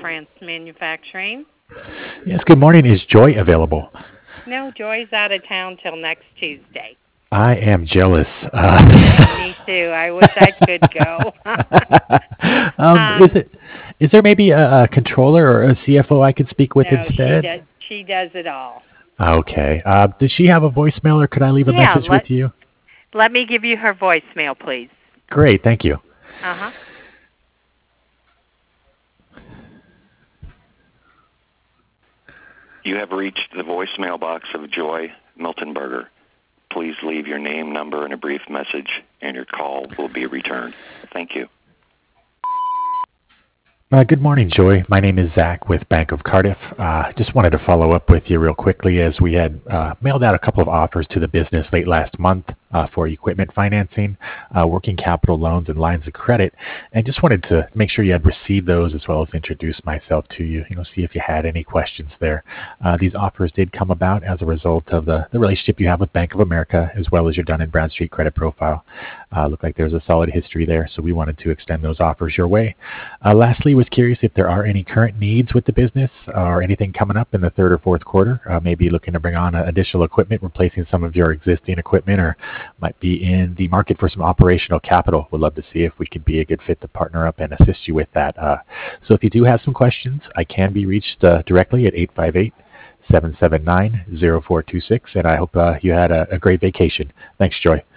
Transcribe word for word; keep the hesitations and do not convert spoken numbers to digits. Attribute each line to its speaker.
Speaker 1: France Manufacturing.
Speaker 2: Yes, good morning. Is Joy available?
Speaker 1: No, Joy's out of town till next Tuesday.
Speaker 2: I am jealous.
Speaker 1: Yeah,
Speaker 2: Uh,
Speaker 1: me too. I wish I could go.
Speaker 2: um, is
Speaker 1: um,
Speaker 2: it? Is there maybe a, a controller or a C F O I could speak with
Speaker 1: no, she
Speaker 2: instead?
Speaker 1: does. She does it all.
Speaker 2: Okay. Uh, does she have a voicemail, or could I leave a
Speaker 1: Yeah,
Speaker 2: message
Speaker 1: let
Speaker 2: with you?
Speaker 1: let me give you her voicemail, please.
Speaker 2: Great, thank you.
Speaker 1: Uh huh.
Speaker 3: You have reached the voicemail box of Joy Miltonberger. Please leave your name, number, and a brief message, and your call will be returned. Thank you.
Speaker 2: Uh, good morning, Joy. My name is Zach with Bank of Cardiff. Uh, just wanted to follow up with you real quickly as we had uh, mailed out a couple of offers to the business late last month uh, for equipment financing, uh, working capital loans, and lines of credit. And just wanted to make sure you had received those as well as introduce myself to you, you know, see if you had any questions there. Uh, these offers did come about as a result of the, the relationship you have with Bank of America as well as your Dun and Bradstreet credit profile. Uh, looked like there's a solid history there, so we wanted to extend those offers your way. Uh, lastly, was curious if there are any current needs with the business or anything coming up in the third or fourth quarter. Uh, maybe looking to bring on uh, additional equipment, replacing some of your existing equipment, or might be in the market for some operational capital. Would love to see if we could be a good fit to partner up and assist you with that. Uh, so if you do have some questions, I can be reached uh, directly at eight five eight, seven seven nine, zero four two six, and I hope uh, you had a, a great vacation. Thanks, Joy.